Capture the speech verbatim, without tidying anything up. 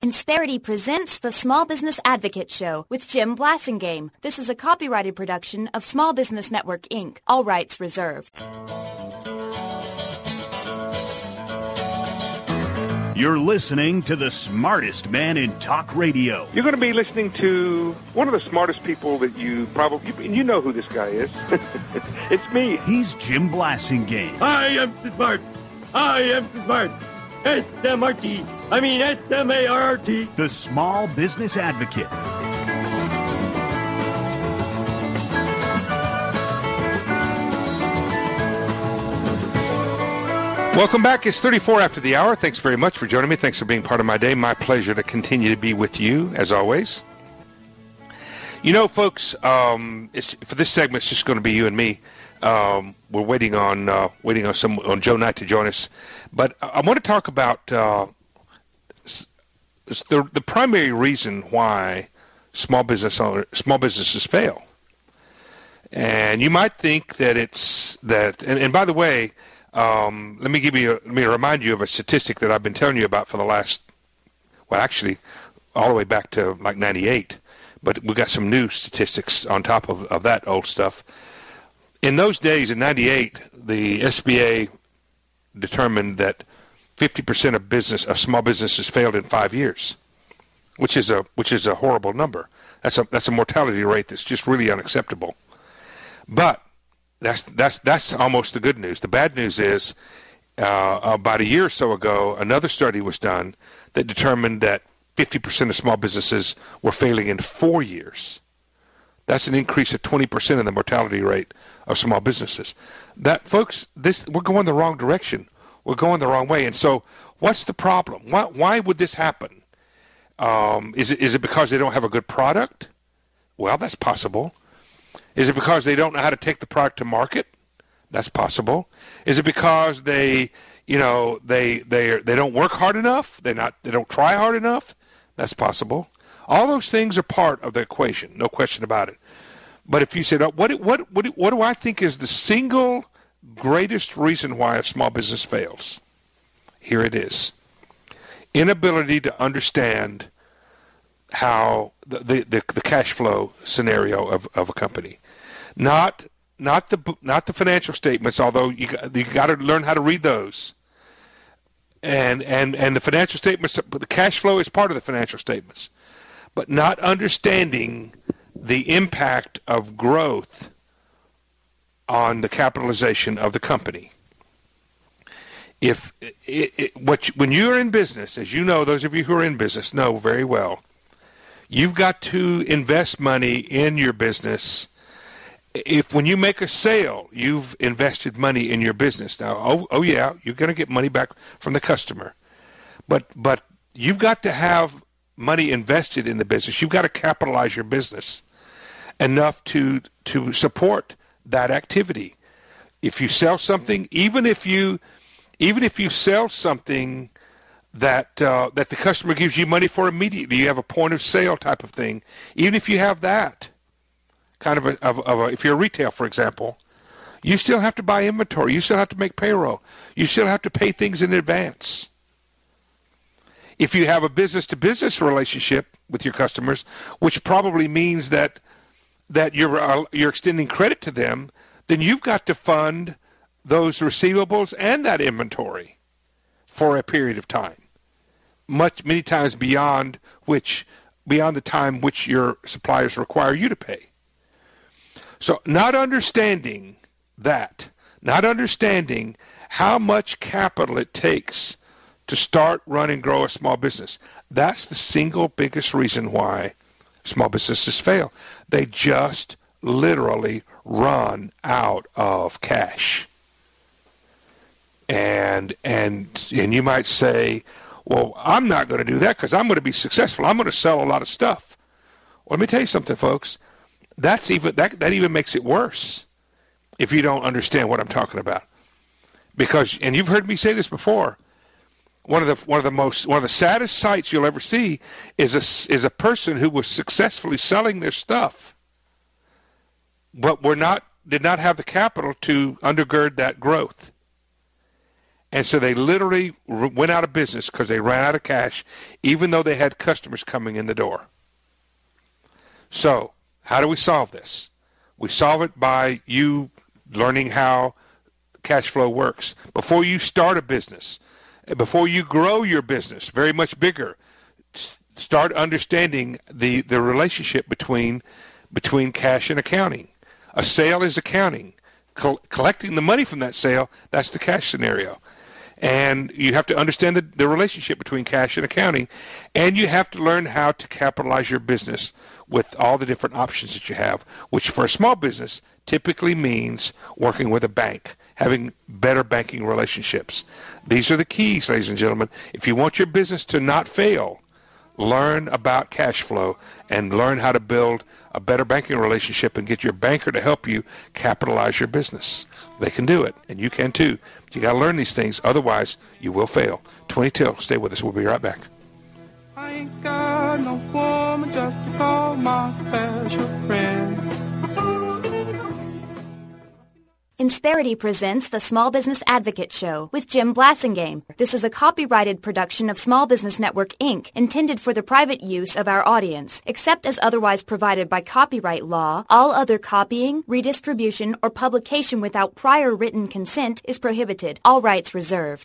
Insperity presents the Small Business Advocate Show with Jim Blasingame. This is a copyrighted production of Small Business Network, Incorporated. All rights reserved. You're listening to the smartest man in talk radio. You're going to be listening to one of the smartest people that you probably, you, you know who this guy is. It's me. He's Jim Blasingame. I am smart. I am smart. S M R T. I mean S M A R R T. The Small Business Advocate. Welcome back. It's thirty-four after the hour. Thanks very much for joining me. Thanks for being part of my day. My pleasure to continue to be with you, as always. You know, folks, um, it's, for this segment, it's just going to be you and me. Um, we're waiting on uh, waiting on some on Joe Knight to join us, but I want to talk about uh, the the primary reason why small business owner, small businesses fail. And you might think that it's that. And, and by the way, um, let me give you a, let me remind you of a statistic that I've been telling you about for the last well, actually, all the way back to like ninety-eight. But we got some new statistics on top of, of that old stuff. In those days, in ninety-eight, the S B A determined that fifty percent of business of small businesses failed in five years, which is a which is a horrible number. That's a that's a mortality rate that's just really unacceptable. But that's that's that's almost the good news. The bad news is uh, about a year or so ago, another study was done that determined that fifty percent of small businesses were failing in four years. That's an increase of twenty percent in the mortality rate of small businesses. That, folks, this we're going the wrong direction. We're going the wrong way. And so what's the problem? Why, why would this happen? Um, is it, is it because they don't have a good product? Well, that's possible. Is it because they don't know how to take the product to market? That's possible. Is it because they, you know, they they they don't work hard enough? They not they don't try hard enough? That's possible. All those things are part of the equation, no question about it. But if you said, oh, what, what, what, what do I think is the single greatest reason why a small business fails? Here it is. Inability to understand how the, the, the, the cash flow scenario of, of a company. Not not the not the financial statements, although you got, you got to learn how to read those. And, and and the financial statements, the cash flow is part of the financial statements, but not understanding the impact of growth on the capitalization of the company. If it, it, what you, when you're in business, as you know, those of you who are in business know very well, you've got to invest money in your business. If when you make a sale, you've invested money in your business. Now, oh, oh yeah, you're going to get money back from the customer. But but you've got to have money invested in the business. You've got to capitalize your business enough to to support that activity. If you sell something, even if you even if you sell something that uh, that the customer gives you money for immediately, you have a point of sale type of thing. Even if you have that, kind of a, of, of a, if you're a retail, for example, you still have to buy inventory. You still have to make payroll. You still have to pay things in advance. If you have a business-to-business relationship with your customers, which probably means that that you're uh, you're extending credit to them, then you've got to fund those receivables and that inventory for a period of time, much many times beyond which beyond the time which your suppliers require you to pay. So not understanding that, not understanding how much capital it takes to start, run, and grow a small business, that's the single biggest reason why small businesses fail. They just literally run out of cash. And and and you might say, well, I'm not going to do that because I'm going to be successful. I'm going to sell a lot of stuff. Well, let me tell you something, folks. That's even that that even makes it worse if you don't understand what I'm talking about. Because, and you've heard me say this before, one of the one of the most one of the saddest sights you'll ever see is a is a person who was successfully selling their stuff, but were not did not have the capital to undergird that growth. And so they literally r- went out of business because they ran out of cash, even though they had customers coming in the door. So how do we solve this? We solve it by you learning how cash flow works. Before you start a business, before you grow your business very much bigger, start understanding the, the relationship between between cash and accounting. A sale is accounting. Col- collecting the money from that sale, that's the cash scenario. And you have to understand the, the relationship between cash and accounting, and you have to learn how to capitalize your business with all the different options that you have, which for a small business typically means working with a bank, having better banking relationships. These are the keys, ladies and gentlemen. If you want your business to not fail, learn about cash flow and learn how to build a better banking relationship and get your banker to help you capitalize your business. They can do it, and you can too. But you got to learn these things, otherwise you will fail. twenty till, stay with us. We'll be right back. I ain't got no woman just to call my special friend. Insperity presents the Small Business Advocate Show with Jim Blasingame. This is a copyrighted production of Small Business Network, Incorporated, intended for the private use of our audience. Except as otherwise provided by copyright law, all other copying, redistribution, or publication without prior written consent is prohibited. All rights reserved.